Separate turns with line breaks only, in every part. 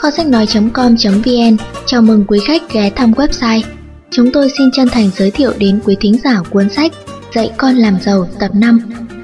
Kho sách nói.com.vn chào mừng quý khách ghé thăm website. Chúng tôi xin chân thành giới thiệu đến quý thính giả cuốn sách Dạy con làm giàu tập 5.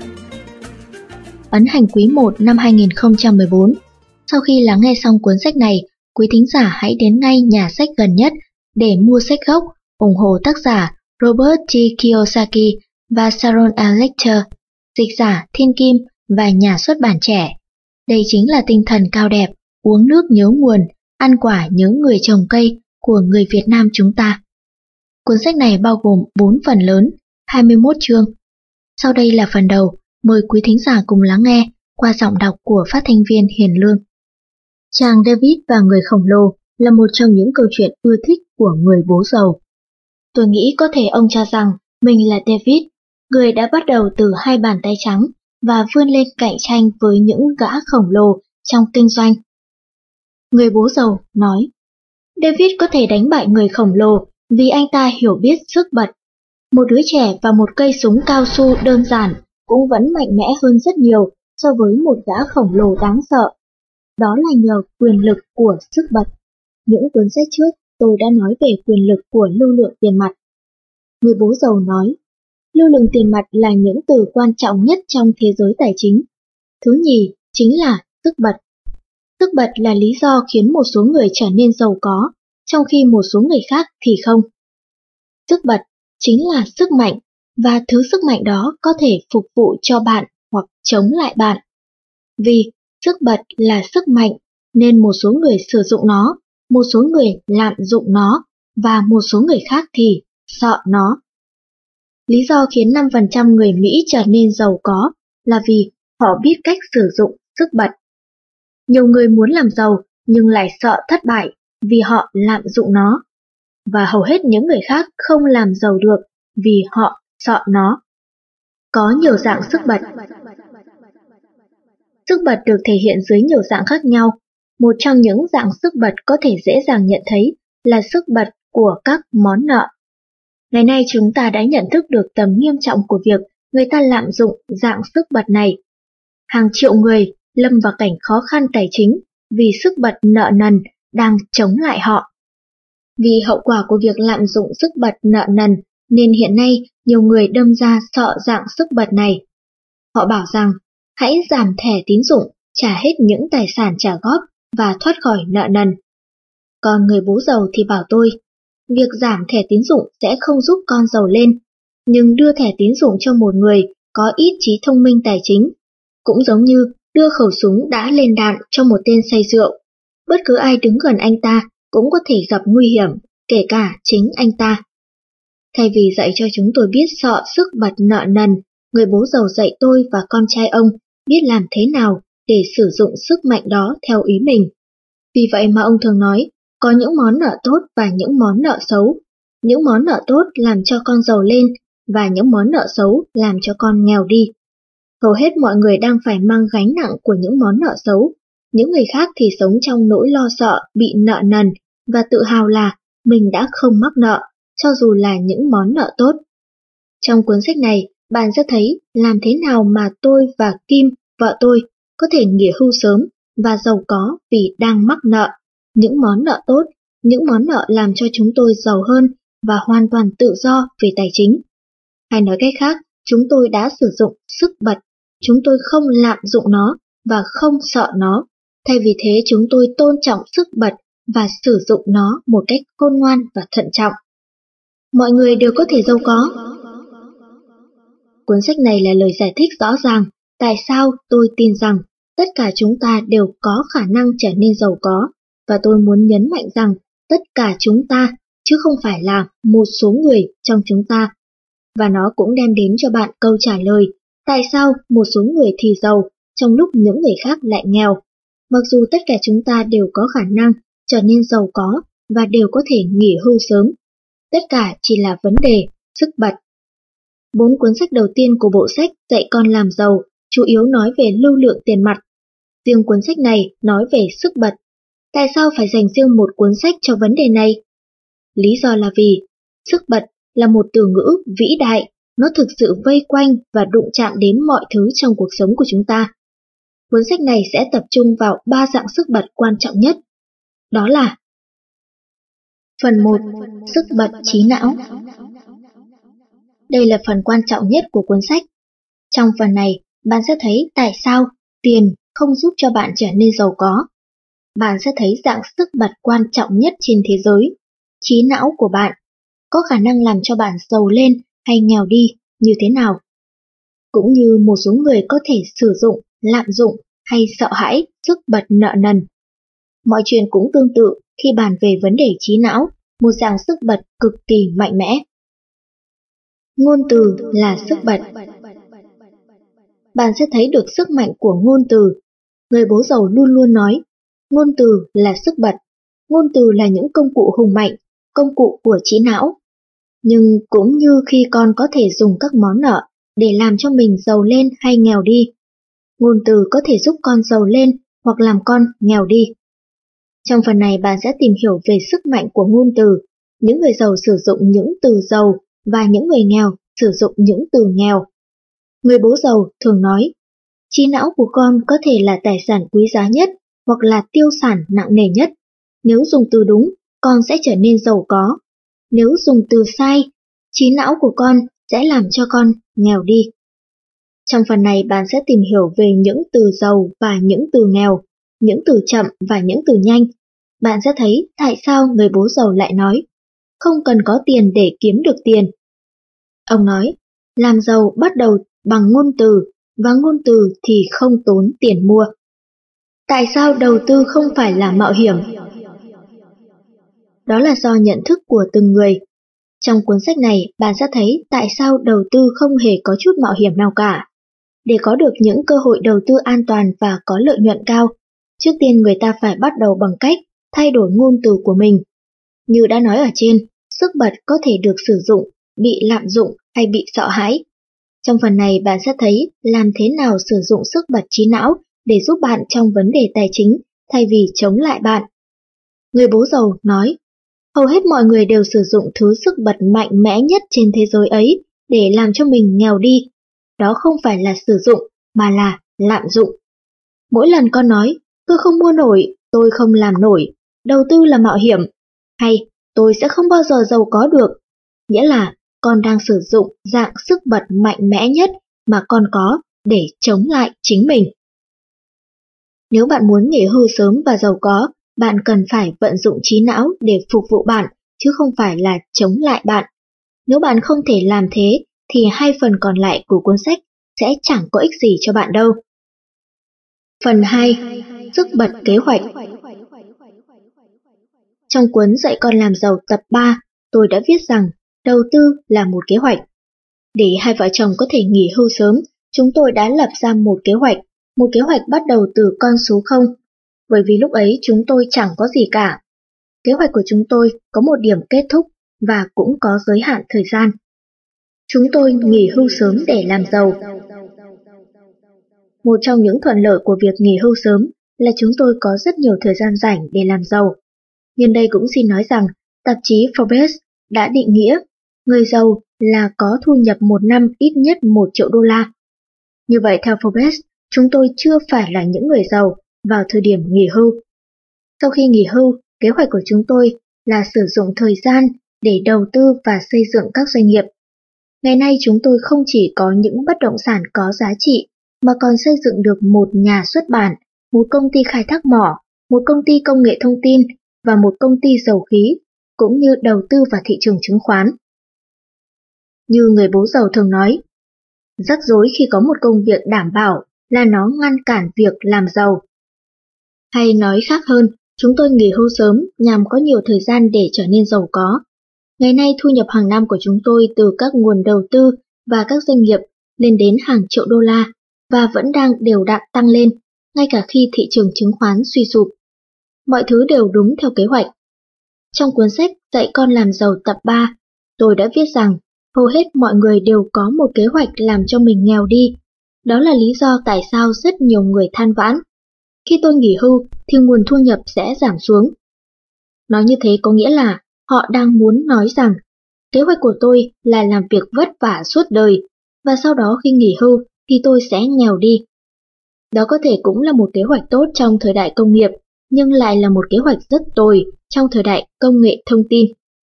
Ấn hành quý 1 năm 2014. Sau khi lắng nghe xong cuốn sách này, quý thính giả hãy đến ngay nhà sách gần nhất để mua sách gốc, ủng hộ tác giả Robert T. Kiyosaki và Sharon L. Lecter, dịch giả Thiên Kim và nhà xuất bản Trẻ. Đây chính là tinh thần cao đẹp, uống nước nhớ nguồn, ăn quả nhớ người trồng cây của người Việt Nam chúng ta. Cuốn sách này bao gồm 4 phần lớn, 21 chương. Sau đây là phần đầu, mời quý thính giả cùng lắng nghe qua giọng đọc của phát thanh viên Hiền Lương. Chàng David và người khổng lồ là một trong những câu chuyện ưa thích của người bố giàu. Tôi nghĩ có thể ông cho rằng mình là David, người đã bắt đầu từ 2 bàn tay trắng và vươn lên cạnh tranh với những gã khổng lồ trong kinh doanh. Người bố giàu nói, David có thể đánh bại người khổng lồ vì anh ta hiểu biết sức bật. Một đứa trẻ và một cây súng cao su đơn giản cũng vẫn mạnh mẽ hơn rất nhiều so với một gã khổng lồ đáng sợ. Đó là nhờ quyền lực của sức bật. Những cuốn sách trước tôi đã nói về quyền lực của lưu lượng tiền mặt. Người bố giàu nói, lưu lượng tiền mặt là những từ quan trọng nhất trong thế giới tài chính. Thứ nhì chính là sức bật. Sức bật là lý do khiến một số người trở nên giàu có, trong khi một số người khác thì không. Sức bật chính là sức mạnh, và thứ sức mạnh đó có thể phục vụ cho bạn hoặc chống lại bạn. Vì sức bật là sức mạnh, nên một số người sử dụng nó, một số người lạm dụng nó, và một số người khác thì sợ nó. Lý do khiến 5% người Mỹ trở nên giàu có là vì họ biết cách sử dụng sức bật. Nhiều người muốn làm giàu nhưng lại sợ thất bại vì họ lạm dụng nó. Và hầu hết những người khác không làm giàu được vì họ sợ nó. Có nhiều dạng sức bật. Sức bật được thể hiện dưới nhiều dạng khác nhau. Một trong những dạng sức bật có thể dễ dàng nhận thấy là sức bật của các món nợ. Ngày nay chúng ta đã nhận thức được tầm nghiêm trọng của việc người ta lạm dụng dạng sức bật này. Hàng triệu người lâm vào cảnh khó khăn tài chính vì sức bật nợ nần đang chống lại họ. Vì hậu quả của việc lạm dụng sức bật nợ nần nên hiện nay nhiều người đâm ra sợ dạng sức bật này. Họ bảo rằng hãy giảm thẻ tín dụng, trả hết những tài sản trả góp và thoát khỏi nợ nần. Còn người bố giàu thì bảo tôi, việc giảm thẻ tín dụng sẽ không giúp con giàu lên, nhưng đưa thẻ tín dụng cho một người có ít trí thông minh tài chính, cũng giống như đưa khẩu súng đã lên đạn cho một tên say rượu. Bất cứ ai đứng gần anh ta cũng có thể gặp nguy hiểm, kể cả chính anh ta. Thay vì dạy cho chúng tôi biết sợ sức bật nợ nần, người bố giàu dạy tôi và con trai ông biết làm thế nào để sử dụng sức mạnh đó theo ý mình. Vì vậy mà ông thường nói, có những món nợ tốt và những món nợ xấu. Những món nợ tốt làm cho con giàu lên và những món nợ xấu làm cho con nghèo đi. Hầu hết mọi người đang phải mang gánh nặng của những món nợ xấu. Những người khác thì sống trong nỗi lo sợ bị nợ nần và tự hào là mình đã không mắc nợ, cho dù là những món nợ tốt. Trong cuốn sách này, bạn sẽ thấy làm thế nào mà tôi và Kim, vợ tôi, có thể nghỉ hưu sớm và giàu có vì đang mắc nợ. Những món nợ tốt, những món nợ làm cho chúng tôi giàu hơn và hoàn toàn tự do về tài chính. Hay nói cách khác, chúng tôi đã sử dụng sức bật, chúng tôi không lạm dụng nó và không sợ nó. Thay vì thế chúng tôi tôn trọng sức bật và sử dụng nó một cách khôn ngoan và thận trọng. Mọi người đều có thể giàu có. Cuốn sách này là lời giải thích rõ ràng tại sao tôi tin rằng tất cả chúng ta đều có khả năng trở nên giàu có, và tôi muốn nhấn mạnh rằng tất cả chúng ta, chứ không phải là một số người trong chúng ta. Và nó cũng đem đến cho bạn câu trả lời tại sao một số người thì giàu trong lúc những người khác lại nghèo. Mặc dù tất cả chúng ta đều có khả năng trở nên giàu có và đều có thể nghỉ hưu sớm. Tất cả chỉ là vấn đề sức bật. 4 cuốn sách đầu tiên của bộ sách Dạy con làm giàu chủ yếu nói về lưu lượng tiền mặt. Riêng cuốn sách này nói về sức bật. Tại sao phải dành riêng một cuốn sách cho vấn đề này? Lý do là vì sức bật là một từ ngữ vĩ đại, nó thực sự vây quanh và đụng chạm đến mọi thứ trong cuộc sống của chúng ta. Cuốn sách này sẽ tập trung vào 3 dạng sức bật quan trọng nhất. Đó là phần 1. Sức bật trí não. Đây là phần quan trọng nhất của cuốn sách. Trong phần này, bạn sẽ thấy tại sao tiền không giúp cho bạn trở nên giàu có. Bạn sẽ thấy dạng sức bật quan trọng nhất trên thế giới, trí não của bạn, có khả năng làm cho bạn giàu lên hay nghèo đi như thế nào. Cũng như một số người có thể sử dụng, lạm dụng hay sợ hãi sức bật nợ nần. Mọi chuyện cũng tương tự khi bàn về vấn đề trí não, một dạng sức bật cực kỳ mạnh mẽ. Ngôn từ là sức bật. Bạn sẽ thấy được sức mạnh của ngôn từ. Người bố giàu luôn luôn nói, ngôn từ là sức bật. Ngôn từ là những công cụ hùng mạnh, công cụ của trí não. Nhưng cũng như khi con có thể dùng các món nợ để làm cho mình giàu lên hay nghèo đi, ngôn từ có thể giúp con giàu lên hoặc làm con nghèo đi. Trong phần này bạn sẽ tìm hiểu về sức mạnh của ngôn từ. Những người giàu sử dụng những từ giàu và những người nghèo sử dụng những từ nghèo. Người bố giàu thường nói, trí não của con có thể là tài sản quý giá nhất hoặc là tiêu sản nặng nề nhất. Nếu dùng từ đúng, con sẽ trở nên giàu có. Nếu dùng từ sai, trí não của con sẽ làm cho con nghèo đi. Trong phần này bạn sẽ tìm hiểu về những từ giàu và những từ nghèo, những từ chậm và những từ nhanh. Bạn sẽ thấy tại sao người bố giàu lại nói, không cần có tiền để kiếm được tiền. Ông nói, làm giàu bắt đầu bằng ngôn từ, và ngôn từ thì không tốn tiền mua. Tại sao đầu tư không phải là mạo hiểm? Đó là do nhận thức của từng người. Trong cuốn sách này, bạn sẽ thấy tại sao đầu tư không hề có chút mạo hiểm nào cả. Để có được những cơ hội đầu tư an toàn và có lợi nhuận cao, trước tiên người ta phải bắt đầu bằng cách thay đổi ngôn từ của mình. Như đã nói ở trên, sức bật có thể được sử dụng, bị lạm dụng hay bị sợ hãi. Trong phần này bạn sẽ thấy làm thế nào sử dụng sức bật trí não để giúp bạn trong vấn đề tài chính thay vì chống lại bạn. Người bố giàu nói, hầu hết mọi người đều sử dụng thứ sức bật mạnh mẽ nhất trên thế giới ấy để làm cho mình nghèo đi. Đó không phải là sử dụng, mà là lạm dụng. Mỗi lần con nói, tôi không mua nổi, tôi không làm nổi, đầu tư là mạo hiểm, hay tôi sẽ không bao giờ giàu có được, nghĩa là con đang sử dụng dạng sức bật mạnh mẽ nhất mà con có để chống lại chính mình. Nếu bạn muốn nghỉ hưu sớm và giàu có, bạn cần phải vận dụng trí não để phục vụ bạn, chứ không phải là chống lại bạn. Nếu bạn không thể làm thế, thì 2 phần còn lại của cuốn sách sẽ chẳng có ích gì cho bạn đâu. Phần 2. Sức bật kế hoạch. Trong cuốn Dạy con làm giàu tập 3, tôi đã viết rằng đầu tư là một kế hoạch. Để hai vợ chồng có thể nghỉ hưu sớm, chúng tôi đã lập ra một kế hoạch bắt đầu từ con số 0, bởi vì lúc ấy chúng tôi chẳng có gì cả. Kế hoạch của chúng tôi có một điểm kết thúc và cũng có giới hạn thời gian. Chúng tôi nghỉ hưu sớm để làm giàu. Một trong những thuận lợi của việc nghỉ hưu sớm là chúng tôi có rất nhiều thời gian rảnh để làm giàu. Nhân đây cũng xin nói rằng, tạp chí Forbes đã định nghĩa người giàu là có thu nhập một năm ít nhất 1 triệu đô la. Như vậy theo Forbes, chúng tôi chưa phải là những người giàu vào thời điểm nghỉ hưu. Sau khi nghỉ hưu, kế hoạch của chúng tôi là sử dụng thời gian để đầu tư và xây dựng các doanh nghiệp. Ngày nay chúng tôi không chỉ có những bất động sản có giá trị, mà còn xây dựng được một nhà xuất bản, một công ty khai thác mỏ, một công ty công nghệ thông tin và một công ty dầu khí, cũng như đầu tư vào thị trường chứng khoán. Như người bố giàu thường nói, rắc rối khi có một công việc đảm bảo là nó ngăn cản việc làm giàu. Hay nói khác hơn, chúng tôi nghỉ hưu sớm nhằm có nhiều thời gian để trở nên giàu có. Ngày nay thu nhập hàng năm của chúng tôi từ các nguồn đầu tư và các doanh nghiệp lên đến hàng triệu đô la và vẫn đang đều đặn tăng lên, ngay cả khi thị trường chứng khoán suy sụp. Mọi thứ đều đúng theo kế hoạch. Trong cuốn sách Dạy con làm giàu tập 3, tôi đã viết rằng hầu hết mọi người đều có một kế hoạch làm cho mình nghèo đi. Đó là lý do tại sao rất nhiều người than vãn. Khi tôi nghỉ hưu thì nguồn thu nhập sẽ giảm xuống. Nói như thế có nghĩa là họ đang muốn nói rằng kế hoạch của tôi là làm việc vất vả suốt đời, và sau đó khi nghỉ hưu thì tôi sẽ nghèo đi. Đó có thể cũng là một kế hoạch tốt trong thời đại công nghiệp, nhưng lại là một kế hoạch rất tồi trong thời đại công nghệ thông tin.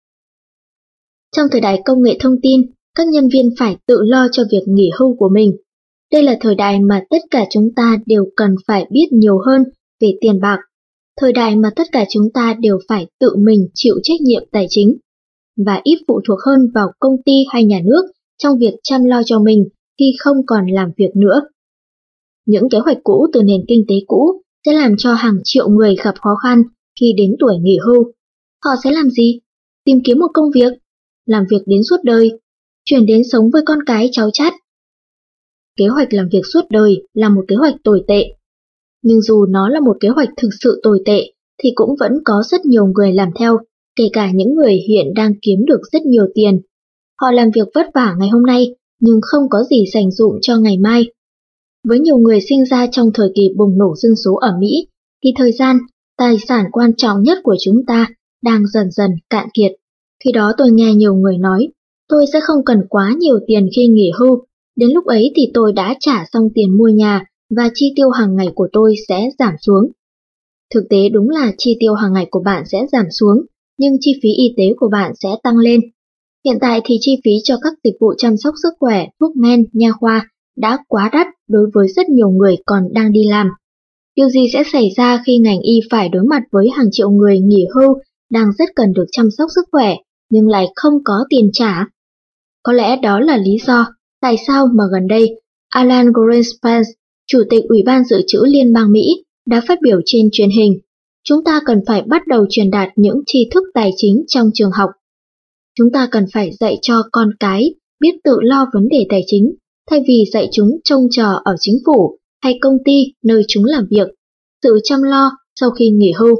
Trong thời đại công nghệ thông tin, các nhân viên phải tự lo cho việc nghỉ hưu của mình. Đây là thời đại mà tất cả chúng ta đều cần phải biết nhiều hơn về tiền bạc. Thời đại mà tất cả chúng ta đều phải tự mình chịu trách nhiệm tài chính và ít phụ thuộc hơn vào công ty hay nhà nước trong việc chăm lo cho mình khi không còn làm việc nữa. Những kế hoạch cũ từ nền kinh tế cũ sẽ làm cho hàng triệu người gặp khó khăn khi đến tuổi nghỉ hưu. Họ sẽ làm gì? Tìm kiếm một công việc, làm việc đến suốt đời, chuyển đến sống với con cái cháu chắt. Kế hoạch làm việc suốt đời là một kế hoạch tồi tệ. Nhưng dù nó là một kế hoạch thực sự tồi tệ, thì cũng vẫn có rất nhiều người làm theo, kể cả những người hiện đang kiếm được rất nhiều tiền. Họ làm việc vất vả ngày hôm nay, nhưng không có gì dành dụm cho ngày mai. Với nhiều người sinh ra trong thời kỳ bùng nổ dân số ở Mỹ, thì thời gian, tài sản quan trọng nhất của chúng ta đang dần dần cạn kiệt. Khi đó tôi nghe nhiều người nói, tôi sẽ không cần quá nhiều tiền khi nghỉ hưu, đến lúc ấy thì tôi đã trả xong tiền mua nhà và chi tiêu hàng ngày của tôi sẽ giảm xuống. Thực tế đúng là chi tiêu hàng ngày của bạn sẽ giảm xuống, nhưng chi phí y tế của bạn sẽ tăng lên. Hiện tại thì chi phí cho các dịch vụ chăm sóc sức khỏe, thuốc men, nha khoa đã quá đắt đối với rất nhiều người còn đang đi làm. Điều gì sẽ xảy ra khi ngành y phải đối mặt với hàng triệu người nghỉ hưu đang rất cần được chăm sóc sức khỏe nhưng lại không có tiền trả? Có lẽ đó là lý do tại sao mà gần đây Alan Greenspan, Chủ tịch Ủy ban Dự trữ Liên bang Mỹ, đã phát biểu trên truyền hình, chúng ta cần phải bắt đầu truyền đạt những tri thức tài chính trong trường học. Chúng ta cần phải dạy cho con cái biết tự lo vấn đề tài chính, thay vì dạy chúng trông chờ ở chính phủ hay công ty nơi chúng làm việc, tự chăm lo sau khi nghỉ hưu.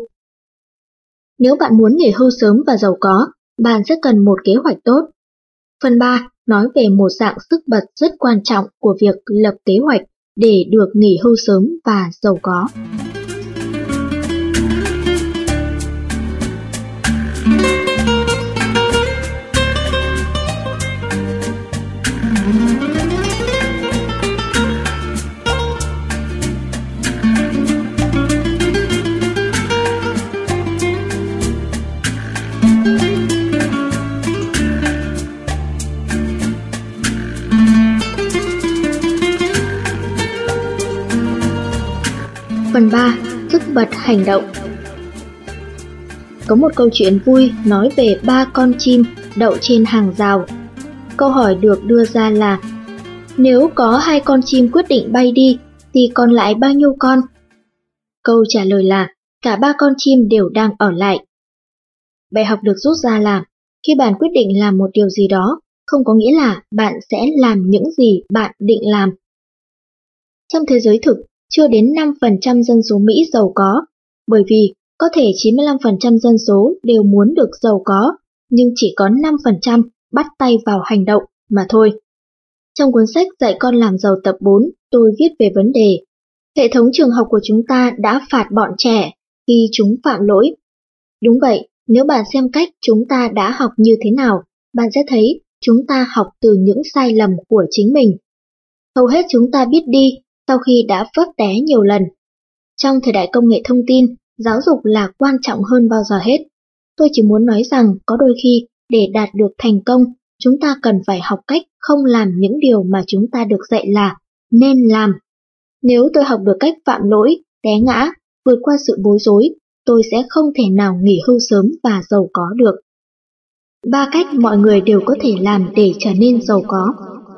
Nếu bạn muốn nghỉ hưu sớm và giàu có, bạn sẽ cần một kế hoạch tốt. Phần 3 nói về một dạng sức bật rất quan trọng của việc lập kế hoạch để được nghỉ hưu sớm và giàu có. Phần 3. Sức bật hành động. Có một câu chuyện vui nói về 3 con chim đậu trên hàng rào. Câu hỏi được đưa ra là, nếu có 2 con chim quyết định bay đi, thì còn lại bao nhiêu con? Câu trả lời là, cả 3 con chim đều đang ở lại. Bài học được rút ra là, khi bạn quyết định làm một điều gì đó, không có nghĩa là bạn sẽ làm những gì bạn định làm. Trong thế giới thực, chưa đến 5% dân số Mỹ giàu có, bởi vì có thể 95% dân số đều muốn được giàu có, nhưng chỉ có 5% bắt tay vào hành động mà thôi. Trong cuốn sách Dạy con làm giàu tập 4, tôi viết về vấn đề hệ thống trường học của chúng ta đã phạt bọn trẻ khi chúng phạm lỗi. Đúng vậy, nếu bạn xem cách chúng ta đã học như thế nào, bạn sẽ thấy chúng ta học từ những sai lầm của chính mình. Hầu hết chúng ta biết đi sau khi đã vấp té nhiều lần. Trong thời đại công nghệ thông tin, giáo dục là quan trọng hơn bao giờ hết. Tôi chỉ muốn nói rằng có đôi khi để đạt được thành công, chúng ta cần phải học cách không làm những điều mà chúng ta được dạy là nên làm. Nếu tôi học được cách phạm lỗi, té ngã, vượt qua sự bối rối, tôi sẽ không thể nào nghỉ hưu sớm và giàu có được. 3 cách mọi người đều có thể làm để trở nên giàu có.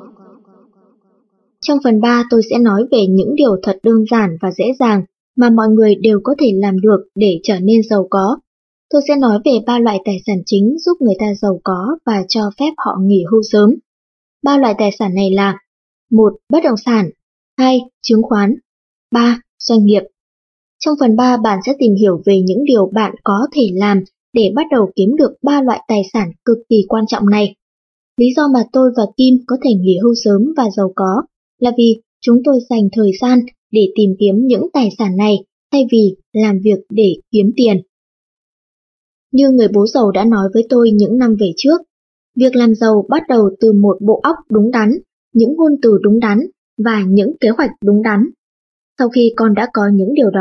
Trong phần 3 tôi sẽ nói về những điều thật đơn giản và dễ dàng mà mọi người đều có thể làm được để trở nên giàu có. Tôi sẽ nói về 3 loại tài sản chính giúp người ta giàu có và cho phép họ nghỉ hưu sớm. 3 loại tài sản này là 1. Bất động sản, 2. Chứng khoán, 3. Doanh nghiệp. Trong phần 3 bạn sẽ tìm hiểu về những điều bạn có thể làm để bắt đầu kiếm được 3 loại tài sản cực kỳ quan trọng này. Lý do mà tôi và Kim có thể nghỉ hưu sớm và giàu có là vì chúng tôi dành thời gian để tìm kiếm những tài sản này thay vì làm việc để kiếm tiền. Như người bố giàu đã nói với tôi những năm về trước, việc làm giàu bắt đầu từ một bộ óc đúng đắn, những ngôn từ đúng đắn và những kế hoạch đúng đắn. Sau khi con đã có những điều đó,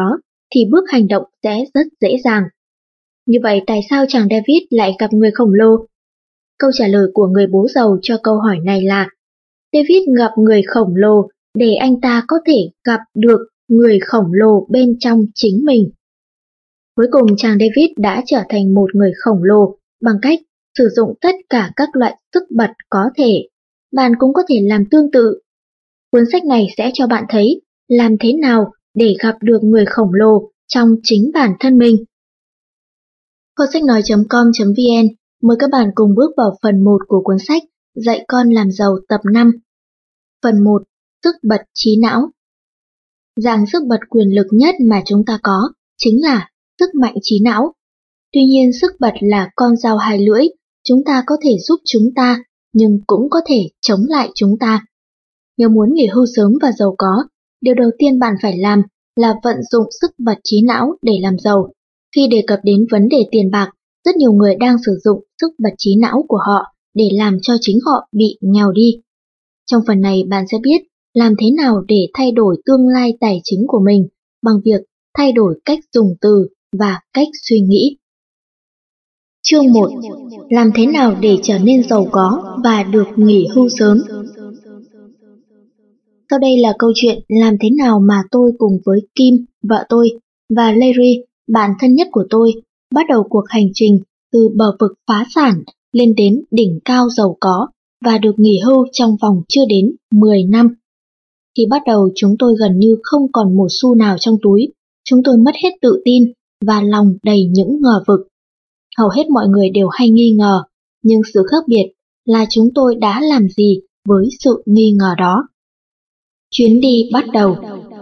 thì bước hành động sẽ rất dễ dàng. Như vậy tại sao chàng David lại gặp người khổng lồ? Câu trả lời của người bố giàu cho câu hỏi này là David gặp người khổng lồ để anh ta có thể gặp được người khổng lồ bên trong chính mình. Cuối cùng chàng David đã trở thành một người khổng lồ bằng cách sử dụng tất cả các loại sức bật có thể. Bạn cũng có thể làm tương tự. Cuốn sách này sẽ cho bạn thấy làm thế nào để gặp được người khổng lồ trong chính bản thân mình. Kho sách nói.com.vn mời các bạn cùng bước vào phần 1 của cuốn sách Dạy con làm giàu tập 5. Phần 1. Sức bật trí não. Dạng sức bật quyền lực nhất mà chúng ta có chính là sức mạnh trí não. Tuy nhiên sức bật là con dao hai lưỡi, chúng ta có thể giúp chúng ta, nhưng cũng có thể chống lại chúng ta. Nếu muốn nghỉ hưu sớm và giàu có, điều đầu tiên bạn phải làm là vận dụng sức bật trí não để làm giàu. Khi đề cập đến vấn đề tiền bạc, rất nhiều người đang sử dụng sức bật trí não của họ để làm cho chính họ bị nghèo đi. Trong phần này bạn sẽ biết làm thế nào để thay đổi tương lai tài chính của mình bằng việc thay đổi cách dùng từ và cách suy nghĩ. Chương 1. Làm thế nào để trở nên giàu có và được nghỉ hưu sớm? Sau đây là câu chuyện làm thế nào mà tôi cùng với Kim, vợ tôi, và Larry, bạn thân nhất của tôi, bắt đầu cuộc hành trình từ bờ vực phá sản lên đến đỉnh cao giàu có và được nghỉ hưu trong vòng chưa đến 10 năm. Khi bắt đầu chúng tôi gần như không còn một xu nào trong túi, chúng tôi mất hết tự tin và lòng đầy những ngờ vực. Hầu hết mọi người đều hay nghi ngờ, nhưng sự khác biệt là chúng tôi đã làm gì với sự nghi ngờ đó. Chuyến đi bắt đầu.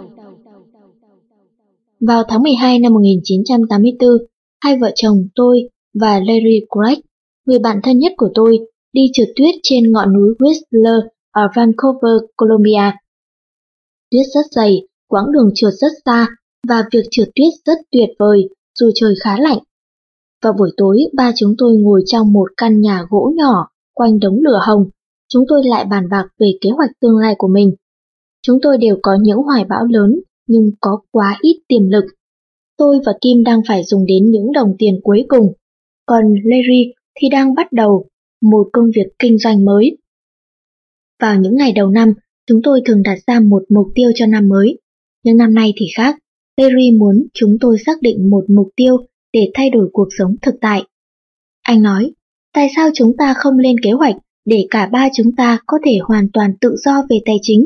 Vào tháng 12 năm 1984, hai vợ chồng tôi và Larry Craig, người bạn thân nhất của tôi, đi trượt tuyết trên ngọn núi Whistler ở Vancouver, Colombia. Tuyết rất dày, quãng đường trượt rất xa và việc trượt tuyết rất tuyệt vời dù trời khá lạnh. Vào buổi tối, ba chúng tôi ngồi trong một căn nhà gỗ nhỏ quanh đống lửa hồng. Chúng tôi lại bàn bạc về kế hoạch tương lai của mình. Chúng tôi đều có những hoài bão lớn nhưng có quá ít tiềm lực. Tôi và Kim đang phải dùng đến những đồng tiền cuối cùng, còn Larry thì đang bắt đầu một công việc kinh doanh mới. Vào những ngày đầu năm, chúng tôi thường đặt ra một mục tiêu cho năm mới, nhưng năm nay thì khác. Larry muốn chúng tôi xác định một mục tiêu để thay đổi cuộc sống thực tại. Anh nói, tại sao chúng ta không lên kế hoạch để cả ba chúng ta có thể hoàn toàn tự do về tài chính?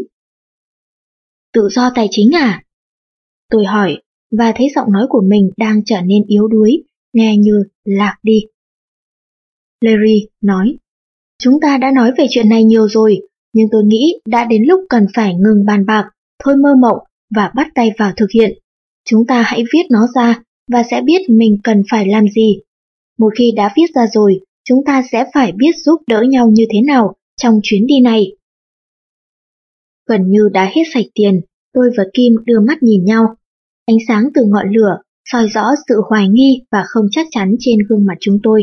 Tự do tài chính à? Tôi hỏi, và thấy giọng nói của mình đang trở nên yếu đuối, nghe như lạc đi. Larry nói, chúng ta đã nói về chuyện này nhiều rồi, nhưng tôi nghĩ đã đến lúc cần phải ngừng bàn bạc, thôi mơ mộng và bắt tay vào thực hiện. Chúng ta hãy viết nó ra và sẽ biết mình cần phải làm gì. Một khi đã viết ra rồi, chúng ta sẽ phải biết giúp đỡ nhau như thế nào trong chuyến đi này. Gần như đã hết sạch tiền, tôi và Kim đưa mắt nhìn nhau. Ánh sáng từ ngọn lửa soi rõ sự hoài nghi và không chắc chắn trên gương mặt chúng tôi.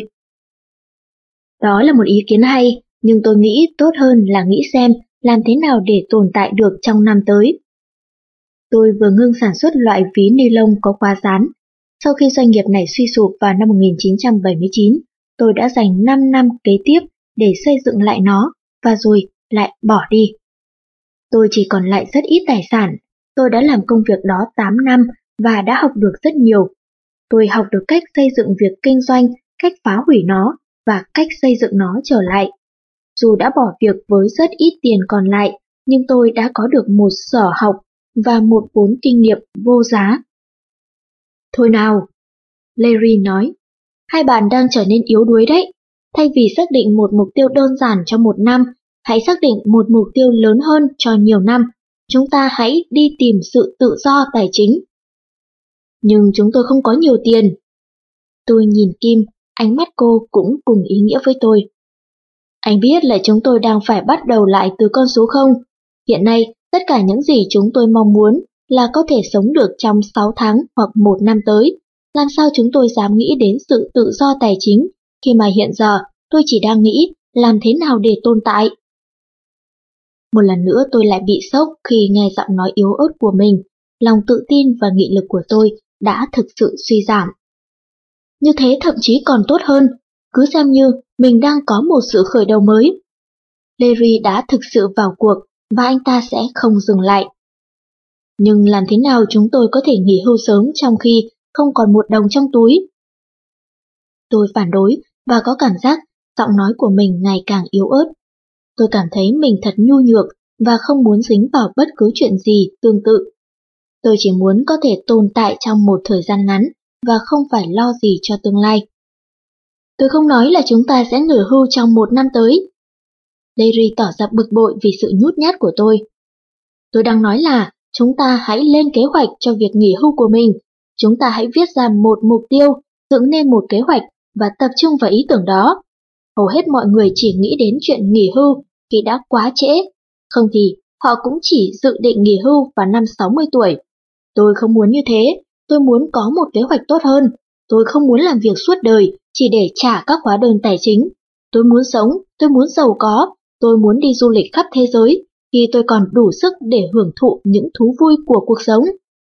Đó là một ý kiến hay, nhưng tôi nghĩ tốt hơn là nghĩ xem làm thế nào để tồn tại được trong năm tới. Tôi vừa ngưng sản xuất loại ví ni lông có khóa dán. Sau khi doanh nghiệp này suy sụp vào năm 1979, tôi đã dành 5 năm kế tiếp để xây dựng lại nó và rồi lại bỏ đi. Tôi chỉ còn lại rất ít tài sản. Tôi đã làm công việc đó 8 năm và đã học được rất nhiều. Tôi học được cách xây dựng việc kinh doanh, cách phá hủy nó và cách xây dựng nó trở lại. Dù đã bỏ việc với rất ít tiền còn lại, nhưng tôi đã có được một sở học và một vốn kinh nghiệm vô giá. Thôi nào, Larry nói, hai bạn đang trở nên yếu đuối đấy. Thay vì xác định một mục tiêu đơn giản cho một năm, hãy xác định một mục tiêu lớn hơn cho nhiều năm. Chúng ta hãy đi tìm sự tự do tài chính. Nhưng chúng tôi không có nhiều tiền. Tôi nhìn Kim, ánh mắt cô cũng cùng ý nghĩa với tôi. Anh biết là chúng tôi đang phải bắt đầu lại từ con số 0. Hiện nay, tất cả những gì chúng tôi mong muốn là có thể sống được trong 6 tháng hoặc 1 năm tới. Làm sao chúng tôi dám nghĩ đến sự tự do tài chính khi mà hiện giờ tôi chỉ đang nghĩ làm thế nào để tồn tại. Một lần nữa tôi lại bị sốc khi nghe giọng nói yếu ớt của mình. Lòng tự tin và nghị lực của tôi đã thực sự suy giảm. Như thế thậm chí còn tốt hơn, cứ xem như mình đang có một sự khởi đầu mới. Larry đã thực sự vào cuộc và anh ta sẽ không dừng lại. Nhưng làm thế nào chúng tôi có thể nghỉ hưu sớm trong khi không còn một đồng trong túi? Tôi phản đối và có cảm giác giọng nói của mình ngày càng yếu ớt. Tôi cảm thấy mình thật nhu nhược và không muốn dính vào bất cứ chuyện gì tương tự. Tôi chỉ muốn có thể tồn tại trong một thời gian ngắn và không phải lo gì cho tương lai. Tôi không nói là chúng ta sẽ nghỉ hưu trong 1 năm tới. Larry tỏ ra bực bội vì sự nhút nhát của tôi. Tôi đang nói là chúng ta hãy lên kế hoạch cho việc nghỉ hưu của mình. Chúng ta hãy viết ra một mục tiêu, dựng nên một kế hoạch và tập trung vào ý tưởng đó. Hầu hết mọi người chỉ nghĩ đến chuyện nghỉ hưu khi đã quá trễ, không thì họ cũng chỉ dự định nghỉ hưu vào năm 60 tuổi. Tôi không muốn như thế, tôi muốn có một kế hoạch tốt hơn. Tôi không muốn làm việc suốt đời chỉ để trả các hóa đơn tài chính. Tôi muốn sống, tôi muốn giàu có, tôi muốn đi du lịch khắp thế giới khi tôi còn đủ sức để hưởng thụ những thú vui của cuộc sống.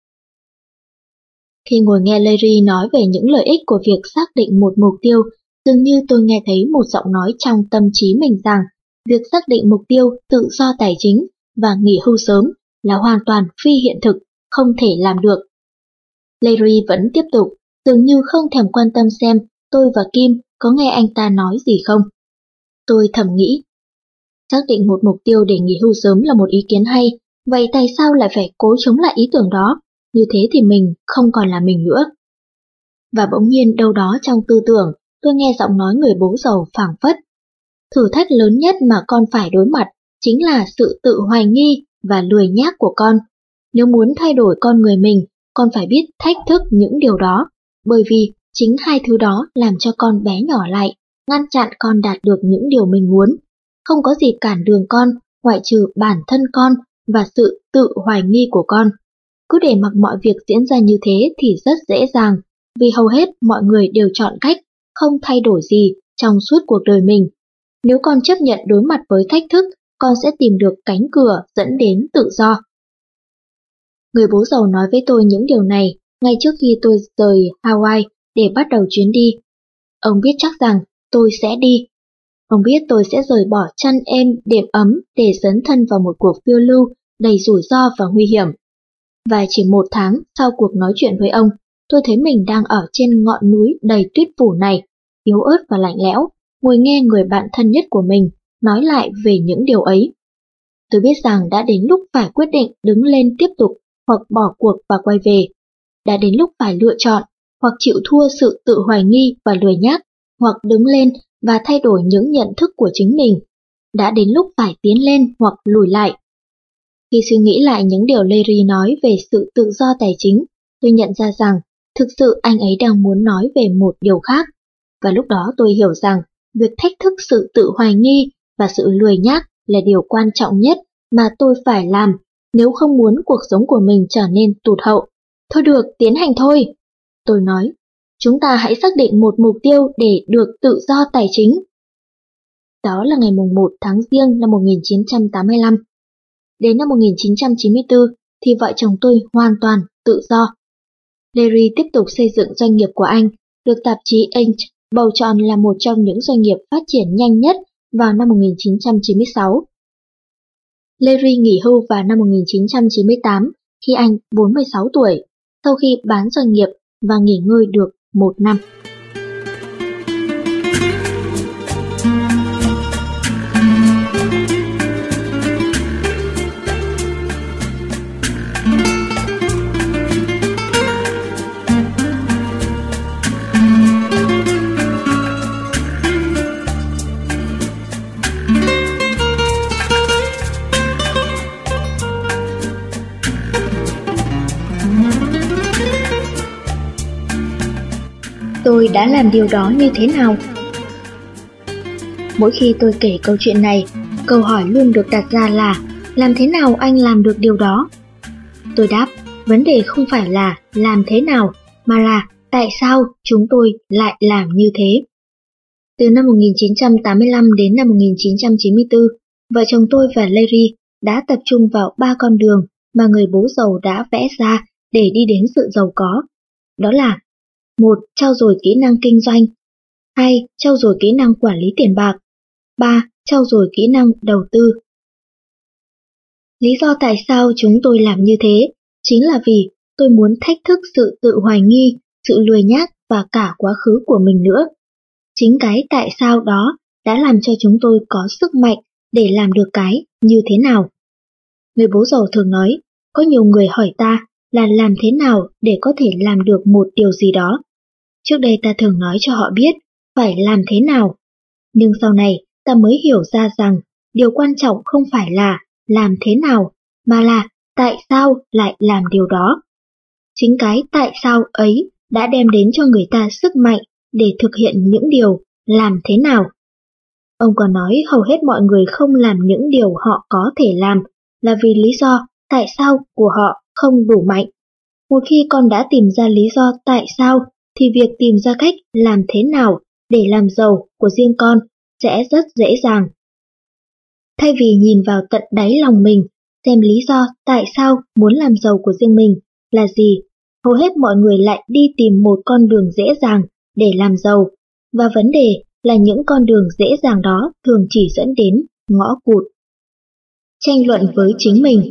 Khi ngồi nghe Larry nói về những lợi ích của việc xác định một mục tiêu, dường như tôi nghe thấy một giọng nói trong tâm trí mình rằng việc xác định mục tiêu tự do tài chính và nghỉ hưu sớm là hoàn toàn phi hiện thực, không thể làm được. Larry vẫn tiếp tục, dường như không thèm quan tâm xem tôi và Kim có nghe anh ta nói gì không. Tôi thầm nghĩ, xác định một mục tiêu để nghỉ hưu sớm là một ý kiến hay, vậy tại sao lại phải cố chống lại ý tưởng đó? Như thế thì mình không còn là mình nữa. Và bỗng nhiên đâu đó trong tư tưởng, tôi nghe giọng nói người bố giàu phảng phất. Thử thách lớn nhất mà con phải đối mặt chính là sự tự hoài nghi và lười nhác của con. Nếu muốn thay đổi con người mình, con phải biết thách thức những điều đó, bởi vì chính hai thứ đó làm cho con bé nhỏ lại, ngăn chặn con đạt được những điều mình muốn. Không có gì cản đường con, ngoại trừ bản thân con và sự tự hoài nghi của con. Cứ để mặc mọi việc diễn ra như thế thì rất dễ dàng, vì hầu hết mọi người đều chọn cách không thay đổi gì trong suốt cuộc đời mình. Nếu con chấp nhận đối mặt với thách thức, con sẽ tìm được cánh cửa dẫn đến tự do. Người bố giàu nói với tôi những điều này ngay trước khi tôi rời Hawaii để bắt đầu chuyến đi. Ông biết chắc rằng tôi sẽ đi. Ông biết tôi sẽ rời bỏ chăn êm đệm ấm để dấn thân vào một cuộc phiêu lưu đầy rủi ro và nguy hiểm. Và chỉ 1 tháng sau cuộc nói chuyện với ông, tôi thấy mình đang ở trên ngọn núi đầy tuyết phủ này, yếu ớt và lạnh lẽo, ngồi nghe người bạn thân nhất của mình nói lại về những điều ấy. Tôi biết rằng đã đến lúc phải quyết định đứng lên tiếp tục hoặc bỏ cuộc và quay về. Đã đến lúc phải lựa chọn hoặc chịu thua sự tự hoài nghi và lười nhác, hoặc đứng lên và thay đổi những nhận thức của chính mình. Đã đến lúc phải tiến lên hoặc lùi lại. Khi suy nghĩ lại những điều Larry nói về sự tự do tài chính, tôi nhận ra rằng thực sự anh ấy đang muốn nói về một điều khác. Và lúc đó tôi hiểu rằng việc thách thức sự tự hoài nghi và sự lười nhác là điều quan trọng nhất mà tôi phải làm nếu không muốn cuộc sống của mình trở nên tụt hậu. Thôi được, tiến hành thôi. Tôi nói, chúng ta hãy xác định một mục tiêu để được tự do tài chính. Đó là ngày 1 tháng Giêng năm 1985. Đến năm 1994 thì vợ chồng tôi hoàn toàn tự do. Larry tiếp tục xây dựng doanh nghiệp của anh, được tạp chí Inc. bầu chọn là một trong những doanh nghiệp phát triển nhanh nhất vào năm 1996. Larry nghỉ hưu vào năm 1998 khi anh 46 tuổi, sau khi bán doanh nghiệp và nghỉ ngơi được 1 năm. Tôi đã làm điều đó như thế nào? Mỗi khi tôi kể câu chuyện này, câu hỏi luôn được đặt ra là làm thế nào anh làm được điều đó? Tôi đáp, vấn đề không phải là làm thế nào, mà là tại sao chúng tôi lại làm như thế. Từ năm 1985 đến năm 1994, vợ chồng tôi và Larry đã tập trung vào 3 con đường mà người bố giàu đã vẽ ra để đi đến sự giàu có. đó là: 1. Trau dồi kỹ năng kinh doanh. 2. Trau dồi kỹ năng quản lý tiền bạc. 3. Trau dồi kỹ năng đầu tư. Lý do tại sao chúng tôi làm như thế chính là vì tôi muốn thách thức sự tự hoài nghi, sự lười nhác và cả quá khứ của mình nữa. Chính cái tại sao đó đã làm cho chúng tôi có sức mạnh để làm được cái như thế nào. Người bố giàu thường nói, có nhiều người hỏi ta là làm thế nào để có thể làm được một điều gì đó. Trước đây ta thường nói cho họ biết phải làm thế nào. Nhưng sau này ta mới hiểu ra rằng điều quan trọng không phải là làm thế nào, mà là tại sao lại làm điều đó. Chính cái tại sao ấy đã đem đến cho người ta sức mạnh để thực hiện những điều làm thế nào. Ông còn nói hầu hết mọi người không làm những điều họ có thể làm là vì lý do tại sao của họ không đủ mạnh. Một khi con đã tìm ra lý do tại sao, thì việc tìm ra cách làm thế nào để làm giàu của riêng con sẽ rất dễ dàng. Thay vì nhìn vào tận đáy lòng mình, xem lý do tại sao muốn làm giàu của riêng mình là gì, hầu hết mọi người lại đi tìm một con đường dễ dàng để làm giàu, và vấn đề là những con đường dễ dàng đó thường chỉ dẫn đến ngõ cụt. Tranh luận với chính mình.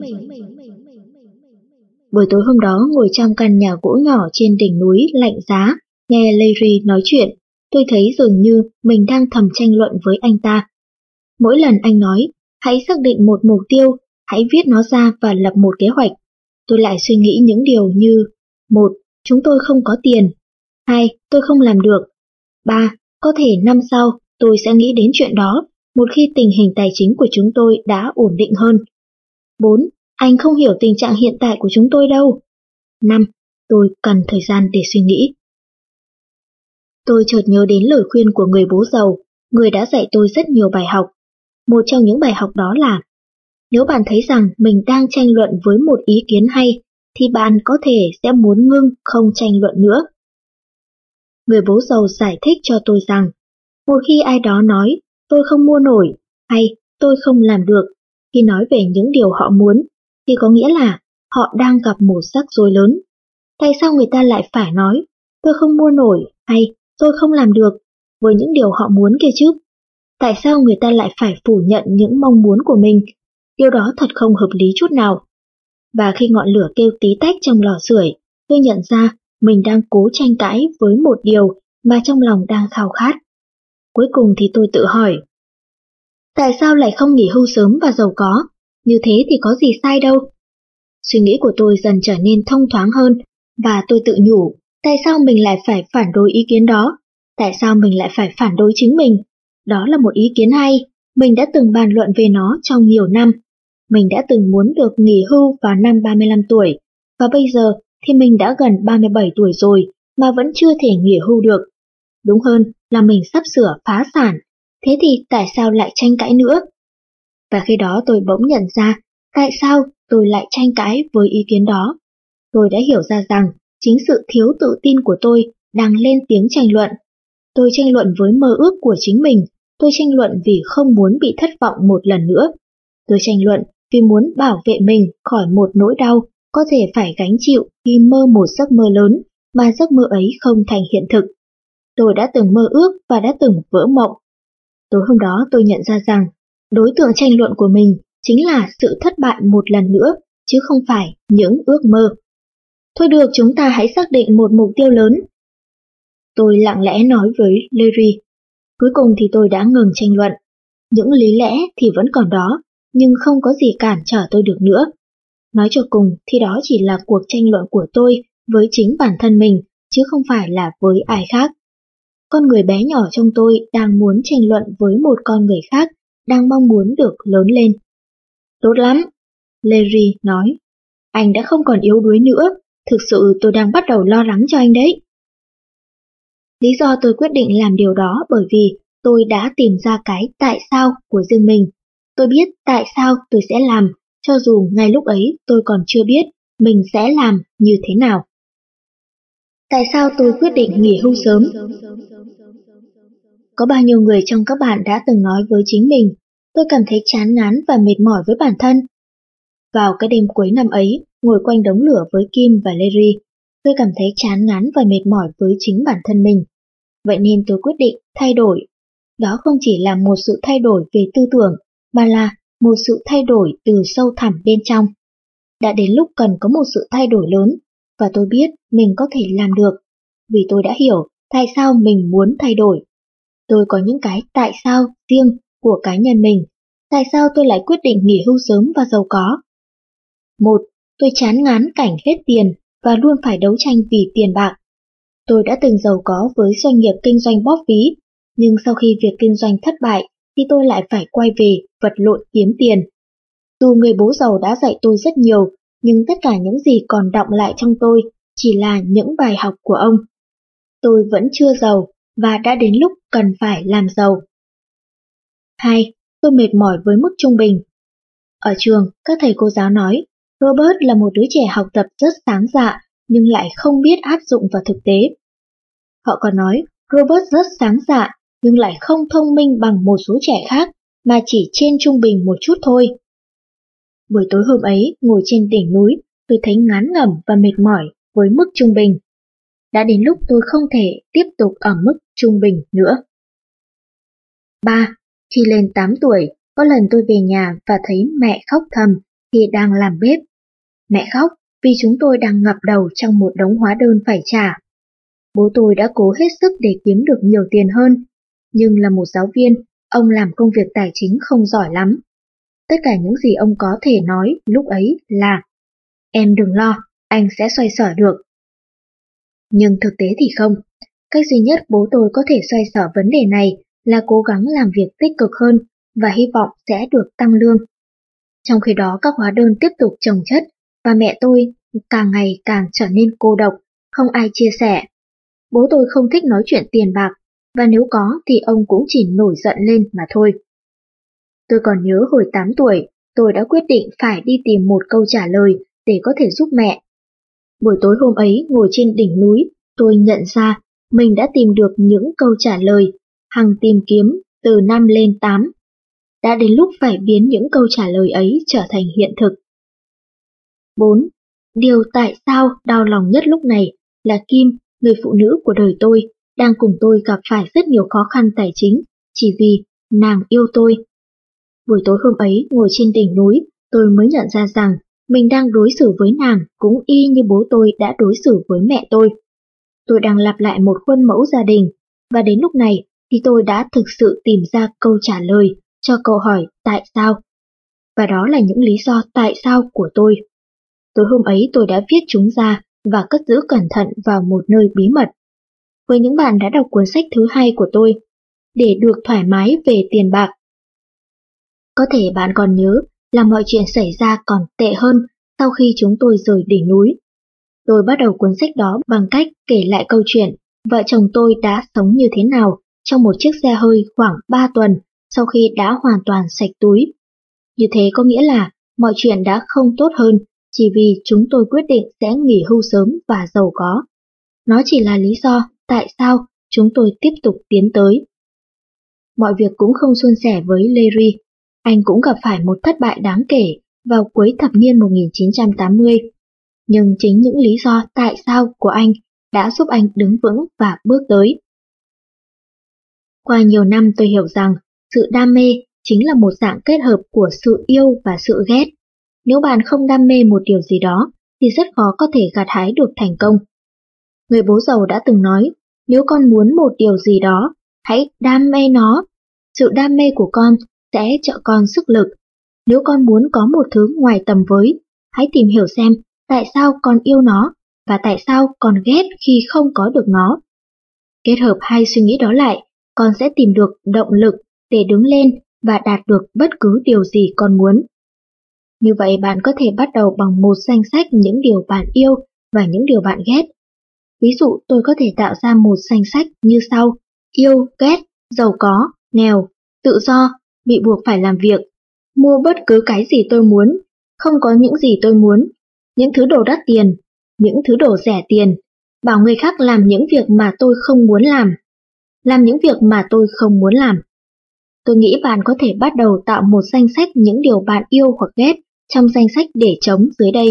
Buổi tối hôm đó ngồi trong căn nhà gỗ nhỏ trên đỉnh núi lạnh giá, nghe Larry nói chuyện, tôi thấy dường như mình đang thầm tranh luận với anh ta. Mỗi lần anh nói, hãy xác định một mục tiêu, hãy viết nó ra và lập một kế hoạch, tôi lại suy nghĩ những điều như: 1. Chúng tôi không có tiền. 2. Tôi không làm được. 3. Có thể năm sau tôi sẽ nghĩ đến chuyện đó, một khi tình hình tài chính của chúng tôi đã ổn định hơn. 4. Anh không hiểu tình trạng hiện tại của chúng tôi đâu. 5. Tôi cần thời gian để suy nghĩ. Tôi chợt nhớ đến lời khuyên của người bố giàu, người đã dạy tôi rất nhiều bài học. Một trong những bài học đó là: nếu bạn thấy rằng mình đang tranh luận với một ý kiến hay, thì bạn có thể sẽ muốn ngưng không tranh luận nữa. Người bố giàu giải thích cho tôi rằng, một khi ai đó nói tôi không mua nổi hay tôi không làm được, khi nói về những điều họ muốn, thì có nghĩa là họ đang gặp một rắc rối lớn. Tại sao người ta lại phải nói tôi không mua nổi hay tôi không làm được với những điều họ muốn kia chứ? Tại sao người ta lại phải phủ nhận những mong muốn của mình? Điều đó thật không hợp lý chút nào. Và khi ngọn lửa kêu tí tách trong lò sưởi, tôi nhận ra mình đang cố tranh cãi với một điều mà trong lòng đang khao khát. Cuối cùng thì tôi tự hỏi, tại sao lại không nghỉ hưu sớm và giàu có? Như thế thì có gì sai đâu. Suy nghĩ của tôi dần trở nên thông thoáng hơn, và tôi tự nhủ, tại sao mình lại phải phản đối ý kiến đó? Tại sao mình lại phải phản đối chính mình? Đó là một ý kiến hay, mình đã từng bàn luận về nó trong nhiều năm. Mình đã từng muốn được nghỉ hưu vào năm 35 tuổi, và bây giờ thì mình đã gần 37 tuổi rồi mà vẫn chưa thể nghỉ hưu được. Đúng hơn là mình sắp sửa phá sản, thế thì tại sao lại tranh cãi nữa? Và khi đó tôi bỗng nhận ra tại sao tôi lại tranh cãi với ý kiến đó. Tôi đã hiểu ra rằng chính sự thiếu tự tin của tôi đang lên tiếng tranh luận. Tôi tranh luận với mơ ước của chính mình, tôi tranh luận vì không muốn bị thất vọng một lần nữa. Tôi tranh luận vì muốn bảo vệ mình khỏi một nỗi đau có thể phải gánh chịu khi mơ một giấc mơ lớn mà giấc mơ ấy không thành hiện thực. Tôi đã từng mơ ước và đã từng vỡ mộng. Tối hôm đó tôi nhận ra rằng đối tượng tranh luận của mình chính là sự thất bại một lần nữa, chứ không phải những ước mơ. Thôi được, chúng ta hãy xác định một mục tiêu lớn. Tôi lặng lẽ nói với Larry. Cuối cùng thì tôi đã ngừng tranh luận. Những lý lẽ thì vẫn còn đó, nhưng không có gì cản trở tôi được nữa. Nói cho cùng thì đó chỉ là cuộc tranh luận của tôi với chính bản thân mình, chứ không phải là với ai khác. Con người bé nhỏ trong tôi đang muốn tranh luận với một con người khác, đang mong muốn được lớn lên. Tốt lắm, Larry nói. Anh đã không còn yếu đuối nữa, thực sự tôi đang bắt đầu lo lắng cho anh đấy. Lý do tôi quyết định làm điều đó bởi vì tôi đã tìm ra cái tại sao của riêng mình. Tôi biết tại sao tôi sẽ làm, cho dù ngay lúc ấy tôi còn chưa biết mình sẽ làm như thế nào. Tại sao tôi quyết định nghỉ hưu sớm? Có bao nhiêu người trong các bạn đã từng nói với chính mình, tôi cảm thấy chán ngán và mệt mỏi với bản thân. Vào cái đêm cuối năm ấy, ngồi quanh đống lửa với Kim và Larry, tôi cảm thấy chán ngán và mệt mỏi với chính bản thân mình. Vậy nên tôi quyết định thay đổi. Đó không chỉ là một sự thay đổi về tư tưởng, mà là một sự thay đổi từ sâu thẳm bên trong. Đã đến lúc cần có một sự thay đổi lớn, và tôi biết mình có thể làm được, vì tôi đã hiểu tại sao mình muốn thay đổi. Tôi có những cái tại sao riêng của cá nhân mình. Tại sao tôi lại quyết định nghỉ hưu sớm và giàu có? 1. Tôi chán ngán cảnh hết tiền và luôn phải đấu tranh vì tiền bạc. Tôi đã từng giàu có với doanh nghiệp kinh doanh bóp ví, nhưng sau khi việc kinh doanh thất bại thì tôi lại phải quay về vật lộn kiếm tiền. Dù người bố giàu đã dạy tôi rất nhiều, nhưng tất cả những gì còn đọng lại trong tôi chỉ là những bài học của ông. Tôi vẫn chưa giàu và đã đến lúc cần phải làm giàu. 2. Tôi mệt mỏi với mức trung bình. Ở trường, các thầy cô giáo nói, Robert là một đứa trẻ học tập rất sáng dạ, nhưng lại không biết áp dụng vào thực tế. Họ còn nói, Robert rất sáng dạ, nhưng lại không thông minh bằng một số trẻ khác, mà chỉ trên trung bình một chút thôi. Buổi tối hôm ấy, ngồi trên đỉnh núi, tôi thấy ngán ngẩm và mệt mỏi với mức trung bình. Đã đến lúc tôi không thể tiếp tục ở mức trung bình nữa. 3. Khi lên 8 tuổi, có lần tôi về nhà và thấy mẹ khóc thầm khi đang làm bếp. Mẹ khóc vì chúng tôi đang ngập đầu trong một đống hóa đơn phải trả. Bố tôi đã cố hết sức để kiếm được nhiều tiền hơn, nhưng là một giáo viên, ông làm công việc tài chính không giỏi lắm. Tất cả những gì ông có thể nói lúc ấy là em đừng lo, anh sẽ xoay sở được. Nhưng thực tế thì không. Cách duy nhất bố tôi có thể xoay sở vấn đề này là cố gắng làm việc tích cực hơn và hy vọng sẽ được tăng lương. Trong khi đó các hóa đơn tiếp tục chồng chất và mẹ tôi càng ngày càng trở nên cô độc, không ai chia sẻ. Bố tôi không thích nói chuyện tiền bạc, và nếu có thì ông cũng chỉ nổi giận lên mà thôi. Tôi còn nhớ hồi 8 tuổi, tôi đã quyết định phải đi tìm một câu trả lời để có thể giúp mẹ. Buổi tối hôm ấy ngồi trên đỉnh núi, tôi nhận ra mình đã tìm được những câu trả lời, hằng tìm kiếm từ 5 lên 8. Đã đến lúc phải biến những câu trả lời ấy trở thành hiện thực. 4. Điều tại sao đau lòng nhất lúc này là Kim, người phụ nữ của đời tôi, đang cùng tôi gặp phải rất nhiều khó khăn tài chính, chỉ vì nàng yêu tôi. Buổi tối hôm ấy ngồi trên đỉnh núi, tôi mới nhận ra rằng mình đang đối xử với nàng cũng y như bố tôi đã đối xử với mẹ tôi. Tôi đang lặp lại một khuôn mẫu gia đình, và đến lúc này thì tôi đã thực sự tìm ra câu trả lời cho câu hỏi tại sao. Và đó là những lý do tại sao của tôi. Tối hôm ấy tôi đã viết chúng ra và cất giữ cẩn thận vào một nơi bí mật. Với những bạn đã đọc cuốn sách thứ 2 của tôi, để được thoải mái về tiền bạc. Có thể bạn còn nhớ là mọi chuyện xảy ra còn tệ hơn sau khi chúng tôi rời đỉnh núi. Tôi bắt đầu cuốn sách đó bằng cách kể lại câu chuyện vợ chồng tôi đã sống như thế nào trong một chiếc xe hơi khoảng 3 tuần sau khi đã hoàn toàn sạch túi. Như thế có nghĩa là mọi chuyện đã không tốt hơn chỉ vì chúng tôi quyết định sẽ nghỉ hưu sớm và giàu có. Nó chỉ là lý do tại sao chúng tôi tiếp tục tiến tới. Mọi việc cũng không suôn sẻ với Larry. Anh cũng gặp phải một thất bại đáng kể vào cuối thập niên 1980. Nhưng chính những lý do tại sao của anh đã giúp anh đứng vững và bước tới. Qua nhiều năm tôi hiểu rằng sự đam mê chính là một dạng kết hợp của sự yêu và sự ghét. Nếu bạn không đam mê một điều gì đó thì rất khó có thể gặt hái được thành công. Người bố giàu đã từng nói, nếu con muốn một điều gì đó, hãy đam mê nó. Sự đam mê của con sẽ cho con sức lực. Nếu con muốn có một thứ ngoài tầm với, hãy tìm hiểu xem tại sao con yêu nó và tại sao con ghét khi không có được nó. Kết hợp hai suy nghĩ đó lại, con sẽ tìm được động lực để đứng lên và đạt được bất cứ điều gì con muốn. Như vậy bạn có thể bắt đầu bằng một danh sách những điều bạn yêu và những điều bạn ghét. Ví dụ tôi có thể tạo ra một danh sách như sau: yêu, ghét, giàu có, nghèo, tự do, bị buộc phải làm việc, mua bất cứ cái gì tôi muốn, không có những gì tôi muốn, những thứ đồ đắt tiền, những thứ đồ rẻ tiền, bảo người khác làm những việc mà tôi không muốn làm những việc mà tôi không muốn làm. Tôi nghĩ bạn có thể bắt đầu tạo một danh sách những điều bạn yêu hoặc ghét trong danh sách để trống dưới đây.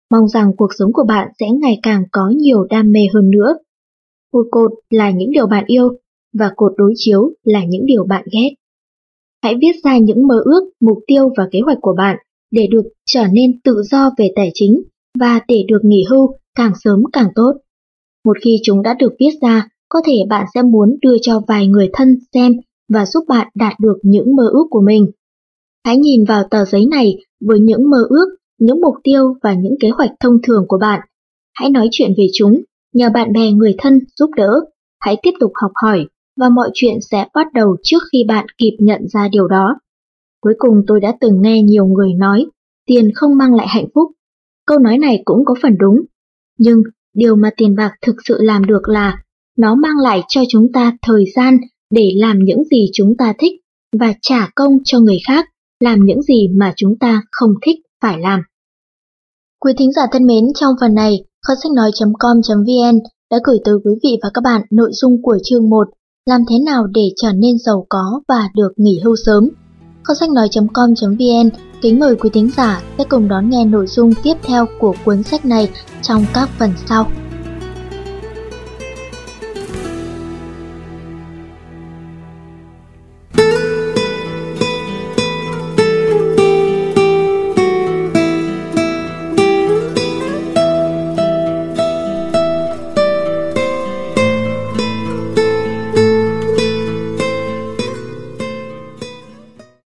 Mong rằng cuộc sống của bạn sẽ ngày càng có nhiều đam mê hơn nữa. Một cột là những điều bạn yêu, và cột đối chiếu là những điều bạn ghét. Hãy viết ra những mơ ước, mục tiêu và kế hoạch của bạn để được trở nên tự do về tài chính và để được nghỉ hưu càng sớm càng tốt. Một khi chúng đã được viết ra, có thể bạn sẽ muốn đưa cho vài người thân xem và giúp bạn đạt được những mơ ước của mình. Hãy nhìn vào tờ giấy này với những mơ ước, những mục tiêu và những kế hoạch thông thường của bạn. Hãy nói chuyện về chúng, nhờ bạn bè người thân giúp đỡ. Hãy tiếp tục học hỏi và mọi chuyện sẽ bắt đầu trước khi bạn kịp nhận ra điều đó. Cuối cùng tôi đã từng nghe nhiều người nói, tiền không mang lại hạnh phúc. Câu nói này cũng có phần đúng, nhưng điều mà tiền bạc thực sự làm được là nó mang lại cho chúng ta thời gian để làm những gì chúng ta thích và trả công cho người khác làm những gì mà chúng ta không thích phải làm. Quý thính giả thân mến, trong phần này, kho sách nói.com.vn đã gửi tới quý vị và các bạn nội dung của chương 1, làm thế nào để trở nên giàu có và được nghỉ hưu sớm. Kho sách nói.com.vn kính mời quý thính giả sẽ cùng đón nghe nội dung tiếp theo của cuốn sách này trong các phần sau.